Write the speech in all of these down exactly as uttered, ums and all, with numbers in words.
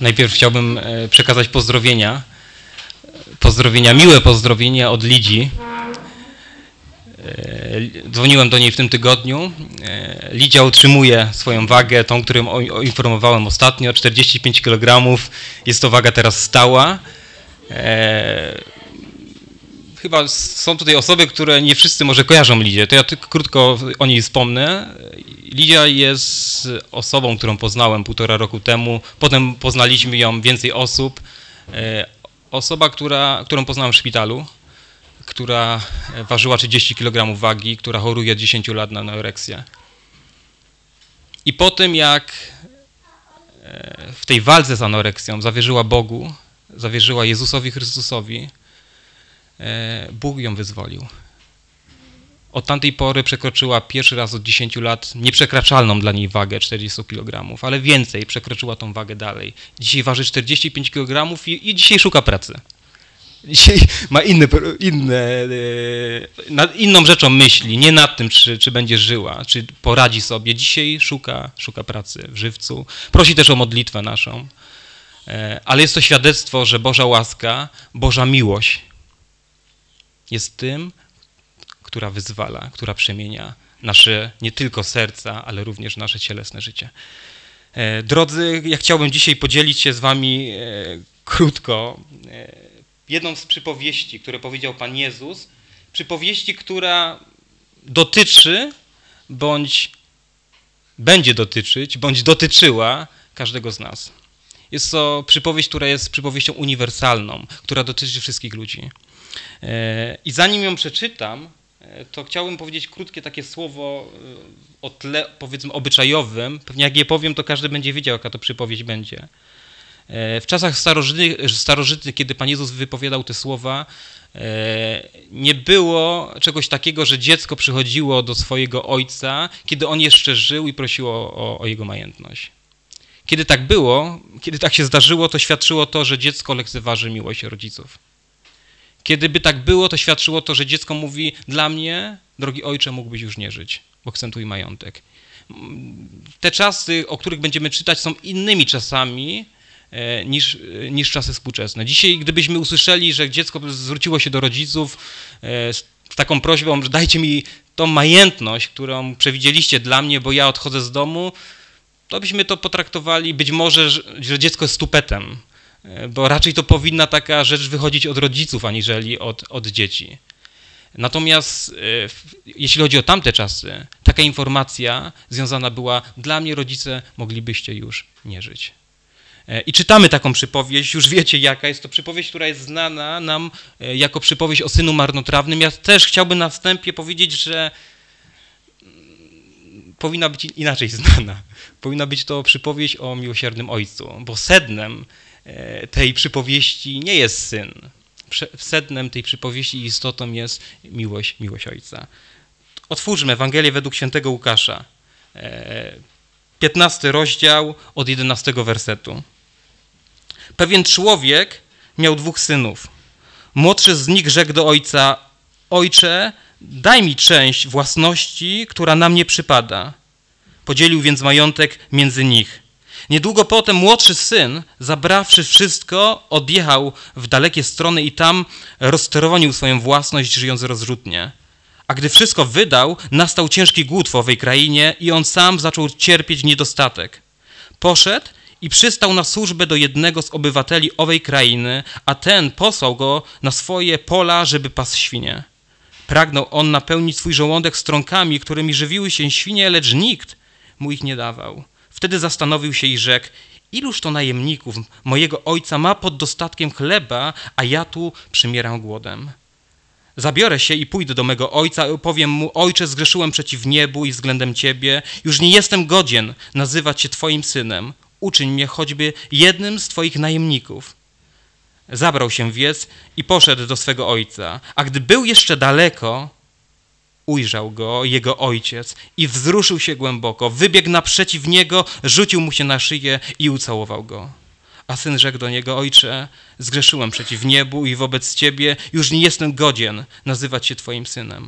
Najpierw chciałbym przekazać pozdrowienia. Pozdrowienia, miłe pozdrowienia od Lidzi. Dzwoniłem do niej w tym tygodniu. Lidia utrzymuje swoją wagę, tą, którą informowałem ostatnio, czterdzieści pięć kilogramów. Jest to waga teraz stała. Chyba są tutaj osoby, które nie wszyscy może kojarzą Lidię. To ja tylko krótko o niej wspomnę. Lidia jest osobą, którą poznałem półtora roku temu. Potem poznaliśmy ją więcej osób. Osoba, która, którą poznałem w szpitalu, która ważyła trzydzieści kilogramów wagi, która choruje od dziesięciu lat na anoreksję. I po tym, jak w tej walce z anoreksją zawierzyła Bogu, zawierzyła Jezusowi Chrystusowi, Bóg ją wyzwolił. Od tamtej pory przekroczyła pierwszy raz od dziesięciu lat nieprzekraczalną dla niej wagę czterdzieści kilogramów, ale więcej, przekroczyła tą wagę dalej. Dzisiaj waży czterdzieści pięć kilogramów i, i dzisiaj szuka pracy. Dzisiaj ma inne, inne, nad inną rzeczą myśli, nie nad tym, czy, czy będzie żyła, czy poradzi sobie. Dzisiaj szuka, szuka pracy w żywcu. Prosi też o modlitwę naszą. Ale jest to świadectwo, że Boża łaska, Boża miłość jest tym, która wyzwala, która przemienia nasze nie tylko serca, ale również nasze cielesne życie. Drodzy, ja chciałbym dzisiaj podzielić się z wami krótko jedną z przypowieści, które powiedział Pan Jezus. Przypowieści, która dotyczy, bądź będzie dotyczyć, bądź dotyczyła każdego z nas. Jest to przypowieść, która jest przypowieścią uniwersalną, która dotyczy wszystkich ludzi. I zanim ją przeczytam, to chciałbym powiedzieć krótkie takie słowo o tle, powiedzmy, obyczajowym. Pewnie jak je powiem, to każdy będzie wiedział, jaka to przypowieść będzie. W czasach starożytnych, starożytnych, kiedy Pan Jezus wypowiadał te słowa, nie było czegoś takiego, że dziecko przychodziło do swojego ojca, kiedy on jeszcze żył i prosiło o, o jego majętność. Kiedy tak było, kiedy tak się zdarzyło, to świadczyło to, że dziecko lekceważy miłość rodziców. Kiedy by tak było, to świadczyło to, że dziecko mówi: dla mnie, drogi ojcze, mógłbyś już nie żyć, bo chcę twój majątek. Te czasy, o których będziemy czytać, są innymi czasami niż, niż czasy współczesne. Dzisiaj, gdybyśmy usłyszeli, że dziecko zwróciło się do rodziców z taką prośbą, że dajcie mi tą majętność, którą przewidzieliście dla mnie, bo ja odchodzę z domu, to byśmy to potraktowali być może, że dziecko jest stupetem, bo raczej to powinna taka rzecz wychodzić od rodziców, aniżeli od, od dzieci. Natomiast jeśli chodzi o tamte czasy, taka informacja związana była: dla mnie, rodzice, moglibyście już nie żyć. I czytamy taką przypowieść, już wiecie jaka, jest to przypowieść, która jest znana nam jako przypowieść o synu marnotrawnym. Ja też chciałbym na wstępie powiedzieć, że powinna być inaczej znana. Powinna być to przypowieść o miłosiernym ojcu, bo sednem tej przypowieści nie jest syn. Sednem tej przypowieści i istotą jest miłość, miłość ojca. Otwórzmy Ewangelię według świętego Łukasza, piętnasty rozdział od jedenastego wersetu. Pewien człowiek miał dwóch synów. Młodszy z nich rzekł do ojca: ojcze, daj mi część własności, która na mnie przypada. Podzielił więc majątek między nich. Niedługo potem młodszy syn, zabrawszy wszystko, odjechał w dalekie strony i tam rozsterowanił swoją własność, żyjąc rozrzutnie. A gdy wszystko wydał, nastał ciężki głód w owej krainie i on sam zaczął cierpieć niedostatek. Poszedł i przystał na służbę do jednego z obywateli owej krainy, a ten posłał go na swoje pola, żeby pasł świnie. Pragnął on napełnić swój żołądek strąkami, którymi żywiły się świnie, lecz nikt mu ich nie dawał. Wtedy zastanowił się i rzekł: iluż to najemników mojego ojca ma pod dostatkiem chleba, a ja tu przymieram głodem. Zabiorę się i pójdę do mego ojca i powiem mu: ojcze, zgrzeszyłem przeciw niebu i względem ciebie, już nie jestem godzien nazywać się twoim synem. Uczyń mnie choćby jednym z twoich najemników. Zabrał się więc i poszedł do swego ojca, a gdy był jeszcze daleko, ujrzał go jego ojciec i wzruszył się głęboko, wybiegł naprzeciw niego, rzucił mu się na szyję i ucałował go. A syn rzekł do niego: ojcze, zgrzeszyłem przeciw niebu i wobec ciebie, już nie jestem godzien nazywać się twoim synem.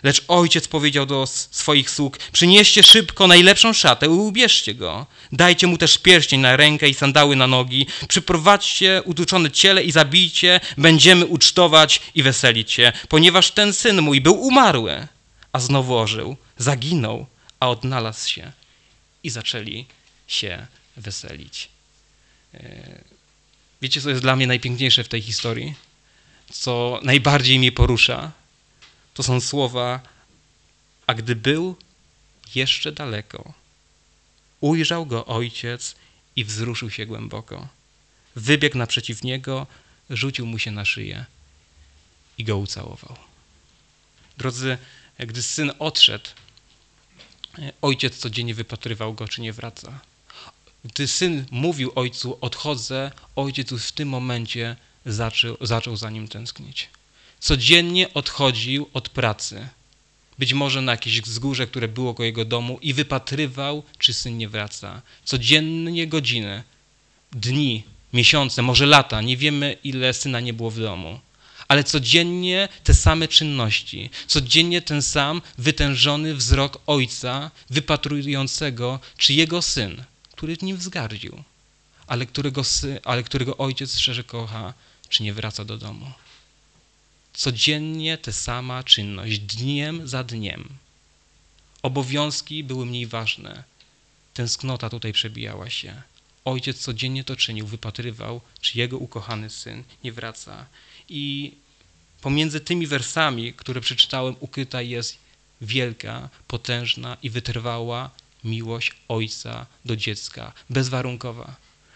Lecz ojciec powiedział do swoich sług: przynieście szybko najlepszą szatę i ubierzcie go. Dajcie mu też pierścień na rękę i sandały na nogi. Przyprowadźcie utuczone ciele i zabijcie. Będziemy ucztować i weselić się, ponieważ ten syn mój był umarły, a znowu ożył. Zaginął, a odnalazł się. I zaczęli się weselić. Wiecie, co jest dla mnie najpiękniejsze w tej historii? Co najbardziej mnie porusza? To są słowa: a gdy był jeszcze daleko, ujrzał go ojciec i wzruszył się głęboko. Wybiegł naprzeciw niego, rzucił mu się na szyję i go ucałował. Drodzy, gdy syn odszedł, ojciec codziennie wypatrywał go, czy nie wraca. Gdy syn mówił ojcu: odchodzę, ojciec już w tym momencie zaczął, zaczął za nim tęsknić. Codziennie odchodził od pracy, być może na jakieś wzgórze, które było koło jego domu, i wypatrywał, czy syn nie wraca. Codziennie godziny, dni, miesiące, może lata, nie wiemy, ile syna nie było w domu. Ale codziennie te same czynności, codziennie ten sam wytężony wzrok ojca wypatrującego, czy jego syn, który nim wzgardził, ale którego, sy, ale którego ojciec szczerze kocha, czy nie wraca do domu. Codziennie ta sama czynność, dniem za dniem. Obowiązki były mniej ważne. Tęsknota tutaj przebijała się. Ojciec codziennie to czynił, wypatrywał, czy jego ukochany syn nie wraca. I pomiędzy tymi wersami, które przeczytałem, ukryta jest wielka, potężna i wytrwała miłość ojca do dziecka, bezwarunkowa.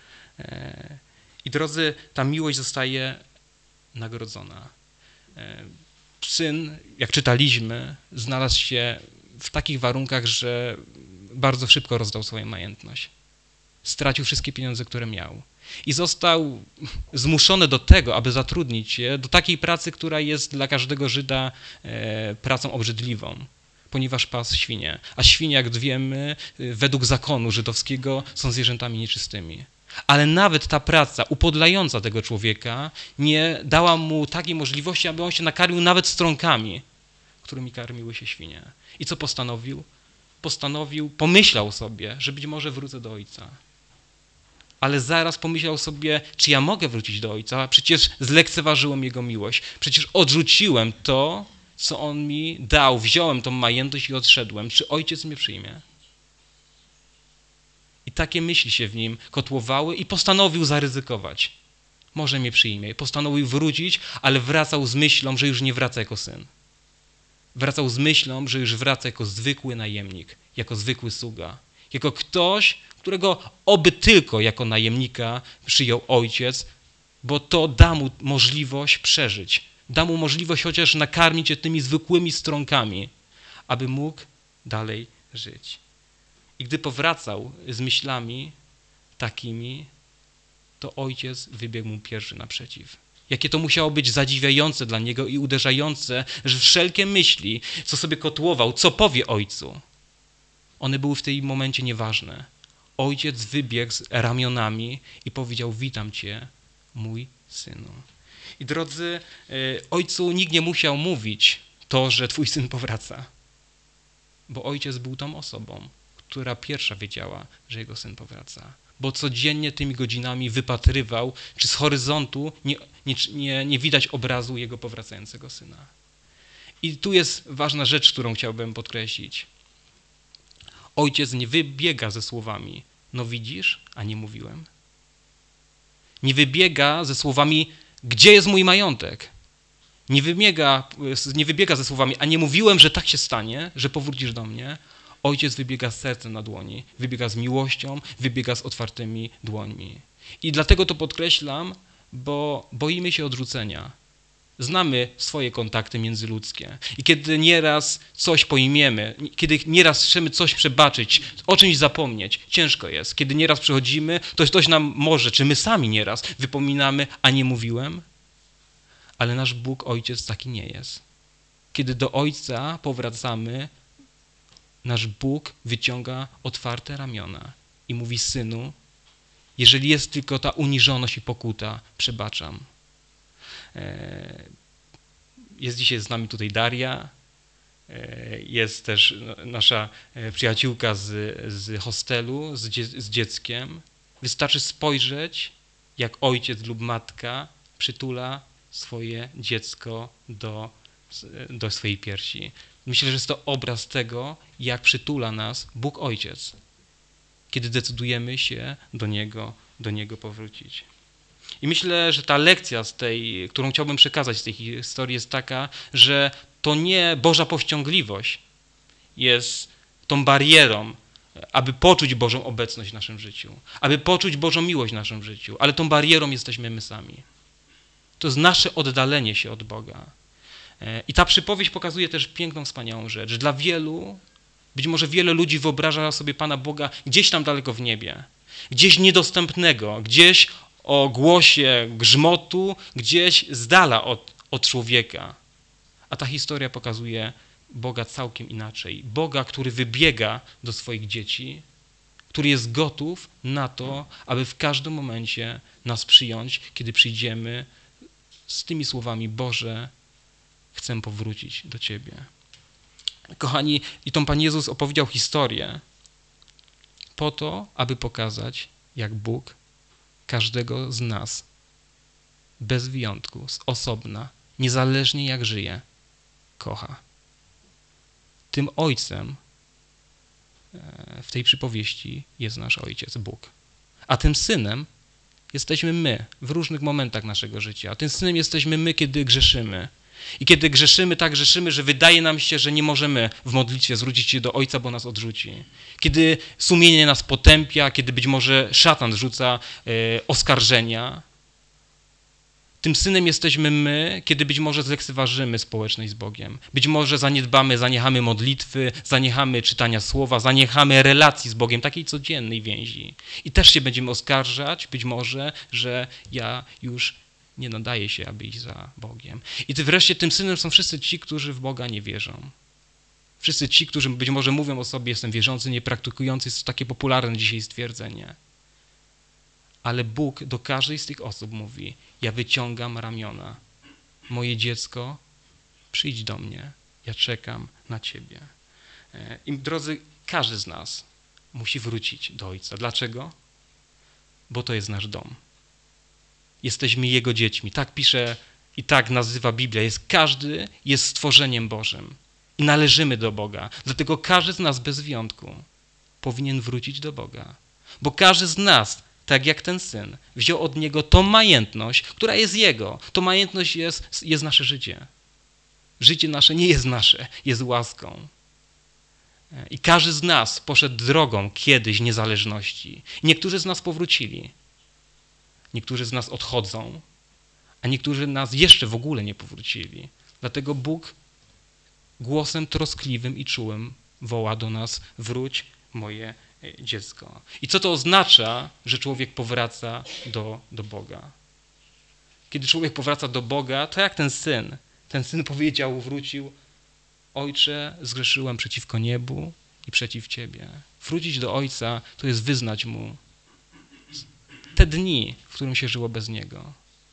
I drodzy, ta miłość zostaje nagrodzona. Syn, jak czytaliśmy, znalazł się w takich warunkach, że bardzo szybko rozdał swoją majętność. Stracił wszystkie pieniądze, które miał. I został zmuszony do tego, aby zatrudnić się do takiej pracy, która jest dla każdego Żyda e, pracą obrzydliwą, ponieważ pasł świnie. A świnie, jak wiemy, według zakonu żydowskiego są zwierzętami nieczystymi. Ale nawet ta praca upodlająca tego człowieka nie dała mu takiej możliwości, aby on się nakarmił nawet strąkami, którymi karmiły się świnie. I co postanowił? Postanowił, pomyślał sobie, że być może wrócę do ojca. Ale zaraz pomyślał sobie, czy ja mogę wrócić do ojca? Przecież zlekceważyłem jego miłość. Przecież odrzuciłem to, co on mi dał. Wziąłem tą majętność i odszedłem. Czy ojciec mnie przyjmie? I takie myśli się w nim kotłowały i postanowił zaryzykować. Może mnie przyjmie. Postanowił wrócić, ale wracał z myślą, że już nie wraca jako syn. Wracał z myślą, że już wraca jako zwykły najemnik, jako zwykły sługa. Jako ktoś, którego oby tylko jako najemnika przyjął ojciec, bo to da mu możliwość przeżyć. Da mu możliwość chociaż nakarmić się tymi zwykłymi strąkami, aby mógł dalej żyć. I gdy powracał z myślami takimi, to ojciec wybiegł mu pierwszy naprzeciw. Jakie to musiało być zadziwiające dla niego i uderzające, że wszelkie myśli, co sobie kotłował, co powie ojcu, one były w tym momencie nieważne. Ojciec wybiegł z ramionami i powiedział: witam cię, mój synu. I drodzy, ojcu nikt nie musiał mówić to, że twój syn powraca, bo ojciec był tą osobą, która pierwsza wiedziała, że jego syn powraca. Bo codziennie tymi godzinami wypatrywał, czy z horyzontu nie, nie, nie, nie widać obrazu jego powracającego syna. I tu jest ważna rzecz, którą chciałbym podkreślić. Ojciec nie wybiega ze słowami: no widzisz, a nie mówiłem. Nie wybiega ze słowami: gdzie jest mój majątek? Nie wybiega, nie wybiega ze słowami: a nie mówiłem, że tak się stanie, że powrócisz do mnie. Ojciec wybiega z sercem na dłoni, wybiega z miłością, wybiega z otwartymi dłońmi. I dlatego to podkreślam, bo boimy się odrzucenia. Znamy swoje kontakty międzyludzkie. I kiedy nieraz coś pojmiemy, kiedy nieraz chcemy coś przebaczyć, o czymś zapomnieć, ciężko jest. Kiedy nieraz przychodzimy, to ktoś nam może, czy my sami nieraz wypominamy: a nie mówiłem? Ale nasz Bóg, Ojciec, taki nie jest. Kiedy do Ojca powracamy, nasz Bóg wyciąga otwarte ramiona i mówi: synu, jeżeli jest tylko ta uniżoność i pokuta, przebaczam. Jest dzisiaj z nami tutaj Daria. Jest też nasza przyjaciółka z, z hostelu z, dzie, z dzieckiem. Wystarczy spojrzeć, jak ojciec lub matka przytula swoje dziecko do, do swojej piersi. Myślę, że jest to obraz tego, jak przytula nas Bóg Ojciec, kiedy decydujemy się do Niego, do Niego powrócić. I myślę, że ta lekcja, z tej, którą chciałbym przekazać z tej historii, jest taka, że to nie Boża powściągliwość jest tą barierą, aby poczuć Bożą obecność w naszym życiu, aby poczuć Bożą miłość w naszym życiu, ale tą barierą jesteśmy my sami. To jest nasze oddalenie się od Boga. I ta przypowieść pokazuje też piękną, wspaniałą rzecz. Dla wielu, być może wiele ludzi wyobraża sobie Pana Boga gdzieś tam daleko w niebie, gdzieś niedostępnego, gdzieś o głosie grzmotu, gdzieś z dala od, od człowieka. A ta historia pokazuje Boga całkiem inaczej. Boga, który wybiega do swoich dzieci, który jest gotów na to, aby w każdym momencie nas przyjąć, kiedy przyjdziemy z tymi słowami: Boże, chcę powrócić do Ciebie. Kochani, i tą Pan Jezus opowiedział historię po to, aby pokazać, jak Bóg każdego z nas, bez wyjątku, z osobna, niezależnie jak żyje, kocha. Tym Ojcem w tej przypowieści jest nasz Ojciec, Bóg. A tym Synem jesteśmy my w różnych momentach naszego życia. A tym Synem jesteśmy my, kiedy grzeszymy. I kiedy grzeszymy, tak grzeszymy, że wydaje nam się, że nie możemy w modlitwie zwrócić się do Ojca, bo nas odrzuci. Kiedy sumienie nas potępia, kiedy być może szatan rzuca e, oskarżenia. Tym Synem jesteśmy my, kiedy być może zlekceważymy społeczność z Bogiem. Być może zaniedbamy, zaniechamy modlitwy, zaniechamy czytania słowa, zaniechamy relacji z Bogiem, takiej codziennej więzi. I też się będziemy oskarżać, być może, że ja już nie nadaje się, aby iść za Bogiem. I ty wreszcie tym Synem są wszyscy ci, którzy w Boga nie wierzą. Wszyscy ci, którzy być może mówią o sobie: jestem wierzący, niepraktykujący, jest to takie popularne dzisiaj stwierdzenie. Ale Bóg do każdej z tych osób mówi: ja wyciągam ramiona. Moje dziecko, przyjdź do mnie. Ja czekam na Ciebie. I drodzy, każdy z nas musi wrócić do Ojca. Dlaczego? Bo to jest nasz dom. Jesteśmy Jego dziećmi. Tak pisze i tak nazywa Biblia. Jest, każdy jest stworzeniem Bożym. I należymy do Boga. Dlatego każdy z nas bez wyjątku powinien wrócić do Boga. Bo każdy z nas, tak jak ten Syn, wziął od Niego tą majętność, która jest Jego. To majętność jest, jest nasze życie. Życie nasze nie jest nasze, jest łaską. I każdy z nas poszedł drogą kiedyś niezależności. Niektórzy z nas powrócili. Niektórzy z nas odchodzą, a niektórzy z nas jeszcze w ogóle nie powrócili. Dlatego Bóg głosem troskliwym i czułym woła do nas: wróć, moje dziecko. I co to oznacza, że człowiek powraca do, do Boga? Kiedy człowiek powraca do Boga, to jak ten syn. Ten syn powiedział, wrócił: Ojcze, zgrzeszyłem przeciwko niebu i przeciw Ciebie. Wrócić do Ojca to jest wyznać Mu te dni, w którym się żyło bez Niego.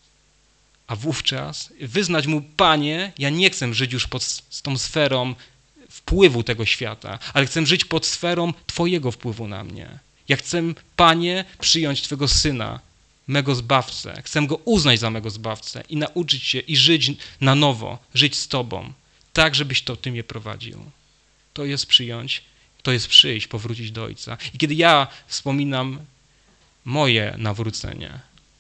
A wówczas wyznać Mu: Panie, ja nie chcę żyć już pod z tą sferą wpływu tego świata, ale chcę żyć pod sferą Twojego wpływu na mnie. Ja chcę, Panie, przyjąć Twego Syna, mego Zbawcę. Chcę Go uznać za mego Zbawcę i nauczyć się i żyć na nowo, żyć z Tobą, tak, żebyś to Ty mnie prowadził. To jest przyjąć, to jest przyjść, powrócić do Ojca. I kiedy ja wspominam moje nawrócenie,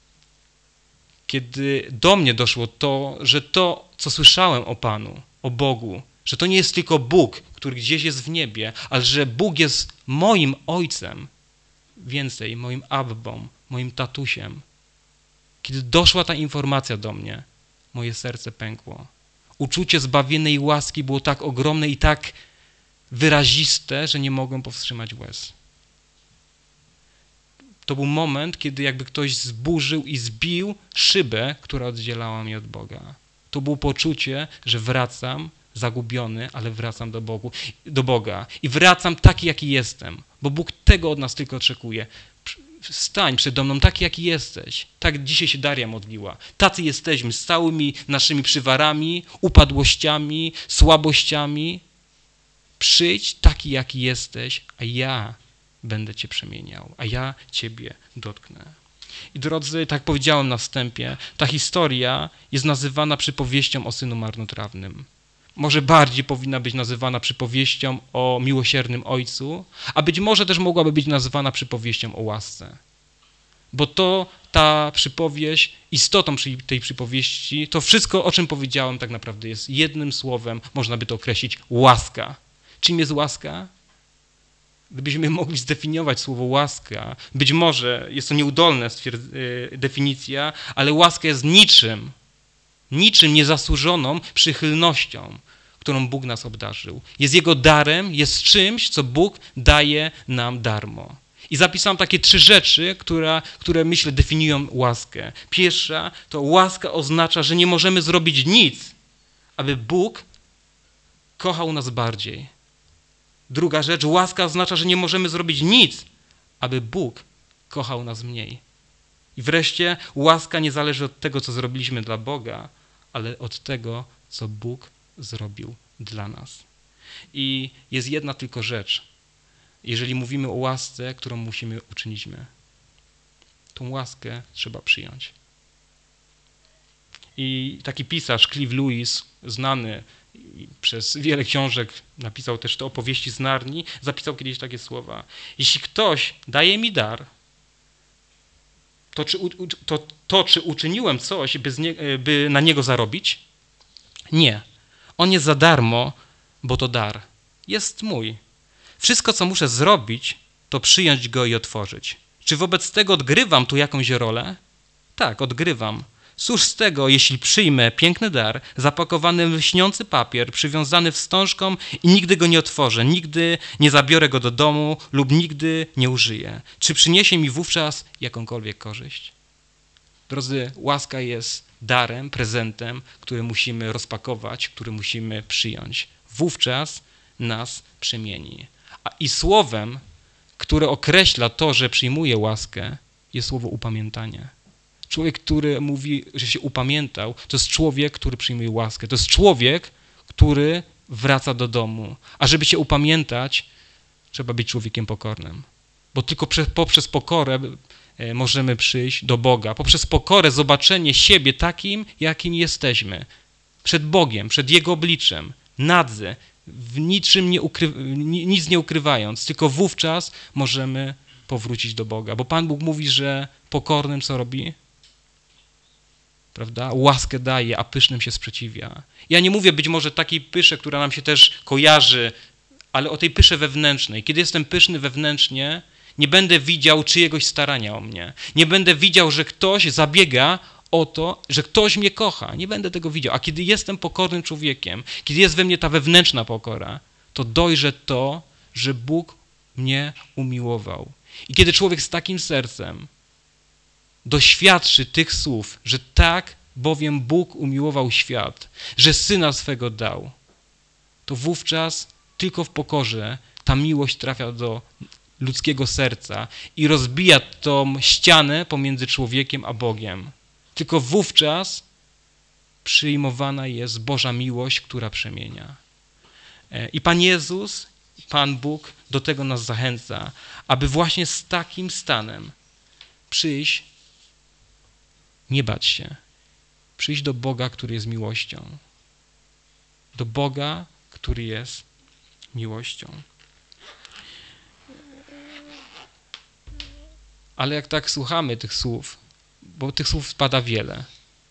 kiedy do mnie doszło to, że to, co słyszałem o Panu, o Bogu, że to nie jest tylko Bóg, który gdzieś jest w niebie, ale że Bóg jest moim Ojcem, więcej, moim Abbą, moim tatusiem. Kiedy doszła ta informacja do mnie, moje serce pękło. Uczucie zbawiennej łaski było tak ogromne i tak wyraziste, że nie mogłem powstrzymać łez. To był moment, kiedy jakby ktoś zburzył i zbił szybę, która oddzielała mnie od Boga. To było poczucie, że wracam zagubiony, ale wracam do, Bogu, do Boga. I wracam taki, jaki jestem, bo Bóg tego od nas tylko oczekuje. Stań przede mną taki, jaki jesteś. Tak dzisiaj się Daria modliła. Tacy jesteśmy, z całymi naszymi przywarami, upadłościami, słabościami. Przyjdź taki, jaki jesteś, a ja będę cię przemieniał, a ja ciebie dotknę. I drodzy, tak jak powiedziałem na wstępie, ta historia jest nazywana przypowieścią o synu marnotrawnym. Może bardziej powinna być nazywana przypowieścią o miłosiernym ojcu, a być może też mogłaby być nazywana przypowieścią o łasce. Bo to ta przypowieść, istotą tej przypowieści, to wszystko, o czym powiedziałem, tak naprawdę jest jednym słowem, można by to określić, łaska. Czym jest łaska? Gdybyśmy mogli zdefiniować słowo łaska, być może jest to nieudolna definicja, ale łaska jest niczym, niczym niezasłużoną przychylnością, którą Bóg nas obdarzył. Jest Jego darem, jest czymś, co Bóg daje nam darmo. I zapisałem takie trzy rzeczy, które, które myślę definiują łaskę. Pierwsza to łaska oznacza, że nie możemy zrobić nic, aby Bóg kochał nas bardziej. Druga rzecz, łaska oznacza, że nie możemy zrobić nic, aby Bóg kochał nas mniej. I wreszcie łaska nie zależy od tego, co zrobiliśmy dla Boga, ale od tego, co Bóg zrobił dla nas. I jest jedna tylko rzecz, jeżeli mówimy o łasce, którą musimy uczynić my. Tą łaskę trzeba przyjąć. I taki pisarz, Clive Lewis, znany przez wiele książek, napisał też te opowieści z Narni, zapisał kiedyś takie słowa. Jeśli ktoś daje mi dar, to czy, to, to, czy uczyniłem coś, by, z nie, by na niego zarobić? Nie. On jest za darmo, bo to dar. Jest mój. Wszystko, co muszę zrobić, to przyjąć go i otworzyć. Czy wobec tego odgrywam tu jakąś rolę? Tak, odgrywam. Cóż z tego, jeśli przyjmę piękny dar, zapakowany w lśniący papier, przywiązany wstążką i nigdy go nie otworzę, nigdy nie zabiorę go do domu lub nigdy nie użyję. Czy przyniesie mi wówczas jakąkolwiek korzyść? Drodzy, łaska jest darem, prezentem, który musimy rozpakować, który musimy przyjąć. Wówczas nas przemieni. A i słowem, które określa to, że przyjmuje łaskę, jest słowo upamiętanie. Człowiek, który mówi, że się upamiętał, to jest człowiek, który przyjmuje łaskę. To jest człowiek, który wraca do domu. A żeby się upamiętać, trzeba być człowiekiem pokornym. Bo tylko poprzez pokorę możemy przyjść do Boga. Poprzez pokorę zobaczenie siebie takim, jakim jesteśmy. Przed Bogiem, przed Jego obliczem, nadzy, w niczym nie ukry... nic nie ukrywając. Tylko wówczas możemy powrócić do Boga. Bo Pan Bóg mówi, że pokornym co robi? Prawda? Łaskę daje, a pysznym się sprzeciwia. Ja nie mówię być może takiej pysze, która nam się też kojarzy, ale o tej pysze wewnętrznej. Kiedy jestem pyszny wewnętrznie, nie będę widział czyjegoś starania o mnie. Nie będę widział, że ktoś zabiega o to, że ktoś mnie kocha. Nie będę tego widział. A kiedy jestem pokornym człowiekiem, kiedy jest we mnie ta wewnętrzna pokora, to dojrzę to, że Bóg mnie umiłował. I kiedy człowiek z takim sercem doświadczy tych słów, że tak bowiem Bóg umiłował świat, że Syna swego dał, to wówczas tylko w pokorze ta miłość trafia do ludzkiego serca i rozbija tą ścianę pomiędzy człowiekiem a Bogiem. Tylko wówczas przyjmowana jest Boża miłość, która przemienia. I Pan Jezus, Pan Bóg do tego nas zachęca, aby właśnie z takim stanem przyjść, nie bać się, przyjść do Boga, który jest miłością. Do Boga, który jest miłością. Ale jak tak słuchamy tych słów, bo tych słów spada wiele,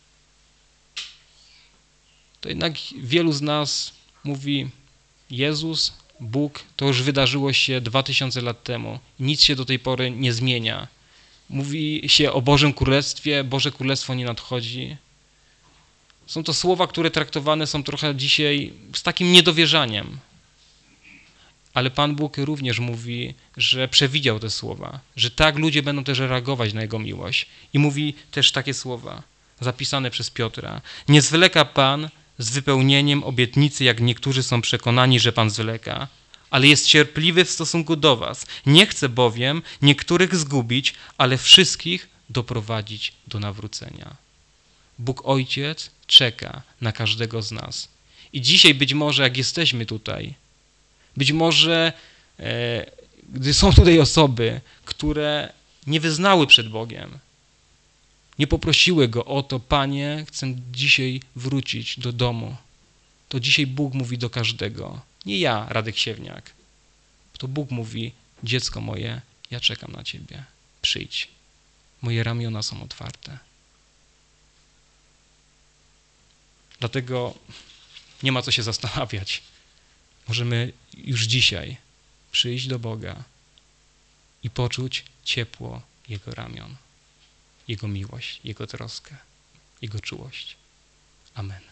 to jednak wielu z nas mówi, Jezus, Bóg, to już wydarzyło się dwa tysiące lat temu. Nic się do tej pory nie zmienia. Mówi się o Bożym Królestwie, Boże Królestwo nie nadchodzi. Są to słowa, które traktowane są trochę dzisiaj z takim niedowierzaniem. Ale Pan Bóg również mówi, że przewidział te słowa, że tak ludzie będą też reagować na Jego miłość. I mówi też takie słowa, zapisane przez Piotra. Nie zwleka Pan z wypełnieniem obietnicy, jak niektórzy są przekonani, że Pan zwleka, ale jest cierpliwy w stosunku do was. Nie chce bowiem niektórych zgubić, ale wszystkich doprowadzić do nawrócenia. Bóg Ojciec czeka na każdego z nas. I dzisiaj być może, jak jesteśmy tutaj, Być może, e, gdy są tutaj osoby, które nie wyznały przed Bogiem, nie poprosiły Go o to, Panie, chcę dzisiaj wrócić do domu. To dzisiaj Bóg mówi do każdego. Nie ja, Radek Siewniak. To Bóg mówi, dziecko moje, ja czekam na Ciebie. Przyjdź. Moje ramiona są otwarte. Dlatego nie ma co się zastanawiać. Możemy już dzisiaj przyjść do Boga i poczuć ciepło Jego ramion, Jego miłość, Jego troskę, Jego czułość. Amen.